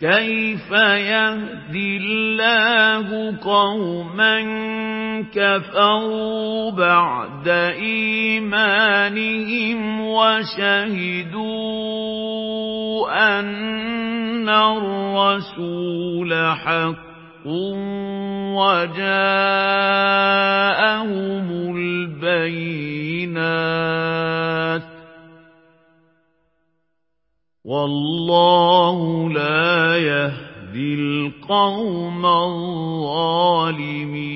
كيف يهدي الله قوما كفروا بعد إيمانهم وشهدوا أن الرسول حق وجاءهم البينات والله لا يهدي القوم الظالمين